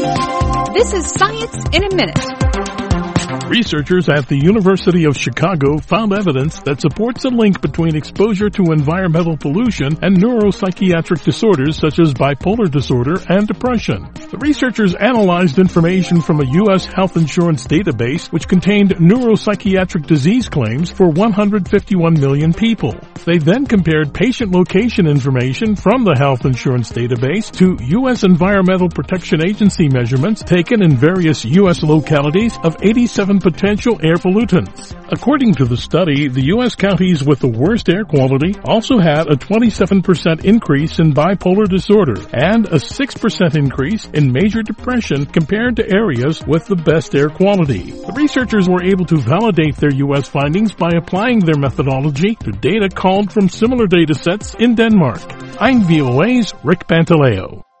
This is Science in a Minute. Researchers at the University of Chicago found evidence that supports a link between exposure to environmental pollution and neuropsychiatric disorders such as bipolar disorder and depression. The researchers analyzed information from a U.S. health insurance database which contained neuropsychiatric disease claims for 151 million people. They then compared patient location information from the health insurance database to U.S. Environmental Protection Agency measurements taken in various U.S. localities of 87 potential air pollutants. According to the study, the U.S. counties with the worst air quality also had a 27% increase in bipolar disorder and a 6% increase in major depression compared to areas with the best air quality. The researchers were able to validate their U.S. findings by applying their methodology to data culled from similar data sets in Denmark. I'm VOA's Rick Pantaleo.